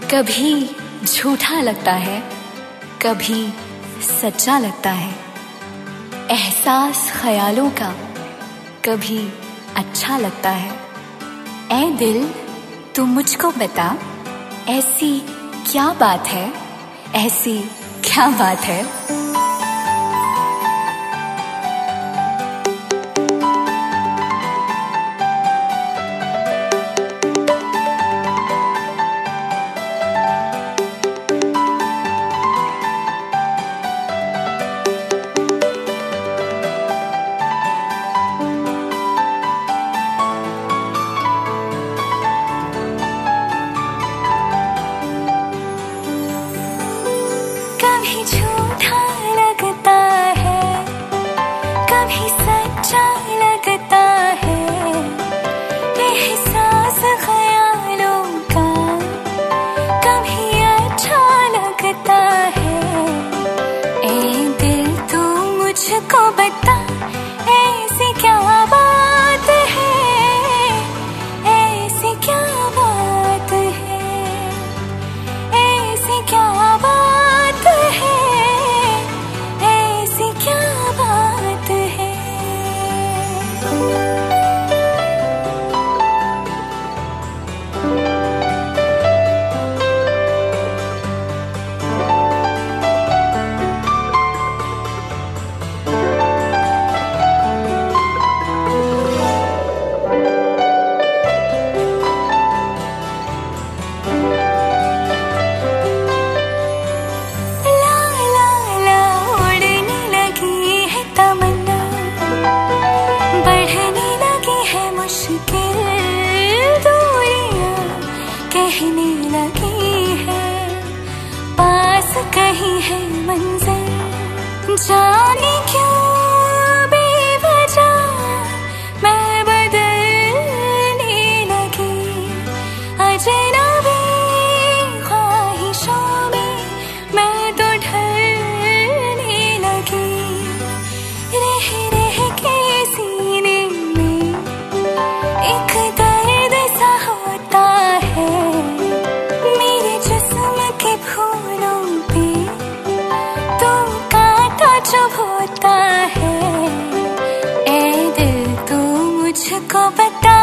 कभी झूठा लगता है, कभी सच्चा लगता है। एहसास ख्यालों का कभी अच्छा लगता है। ऐ दिल तू मुझको बता, ऐसी क्या बात है, ऐसी क्या बात है। कभी झूठा लगता है, कभी सच्चा लगता है। एहसास ख्यालों का कभी अच्छा लगता है। ऐ दिल तू मुझको बता, ऐसी क्या बात है, ऐसी क्या बात है, ऐसी क्या बात है, ऐसी क्या बात है। ला ला ला उड़ने लगी है तमन्ना, बढ़ने लगी है मुश्किल दूरियां, कहने लगी है पास कहीं है मंजिल। जाने क्यों बेवजह मैं बदलने लगी, अजनबी ख्वाहिशों में मैं तो ढलने लगी। रह रह के सीने में एक दर्द सा होता है, मेरे जिस्म के फूलों पे तो कांटा चुभोता है। ऐ दिल तू मुझको बता,